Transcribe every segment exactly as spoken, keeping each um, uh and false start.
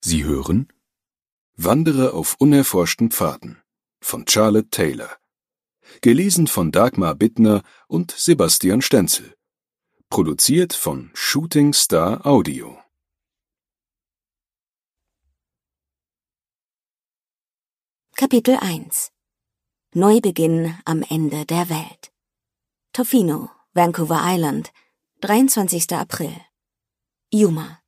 Sie hören Wandere auf unerforschten Pfaden von Charlotte Taylor. Gelesen von Dagmar Bittner und Sebastian Stenzel. Produziert von Shooting Star Audio. Kapitel eins. Neubeginn am Ende der Welt. Tofino, Vancouver Island, dreiundzwanzigster April. Yuma.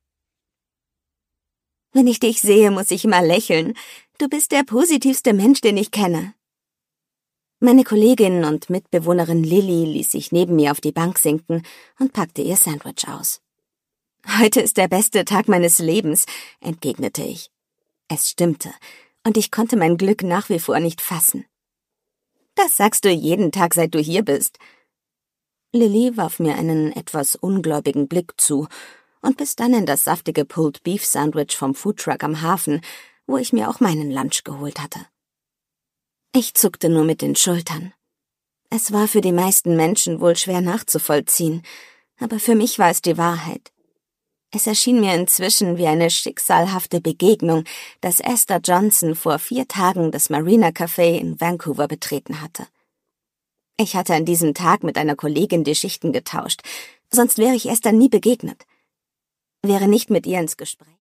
Wenn ich dich sehe, muss ich immer lächeln. Du bist der positivste Mensch, den ich kenne. Meine Kollegin und Mitbewohnerin Lilly ließ sich neben mir auf die Bank sinken und packte ihr Sandwich aus. Heute ist der beste Tag meines Lebens, entgegnete ich. Es stimmte, und ich konnte mein Glück nach wie vor nicht fassen. Das sagst du jeden Tag, seit du hier bist. Lilly warf mir einen etwas ungläubigen Blick zu und biss dann in das saftige Pulled Beef Sandwich vom Foodtruck am Hafen, wo ich mir auch meinen Lunch geholt hatte. Ich zuckte nur mit den Schultern. Es war für die meisten Menschen wohl schwer nachzuvollziehen, aber für mich war es die Wahrheit. Es erschien mir inzwischen wie eine schicksalhafte Begegnung, dass Esther Johnson vor vier Tagen das Marina Café in Vancouver betreten hatte. Ich hatte an diesem Tag mit einer Kollegin die Schichten getauscht, sonst wäre ich Esther nie begegnet. Wäre nicht mit ihr ins Gespräch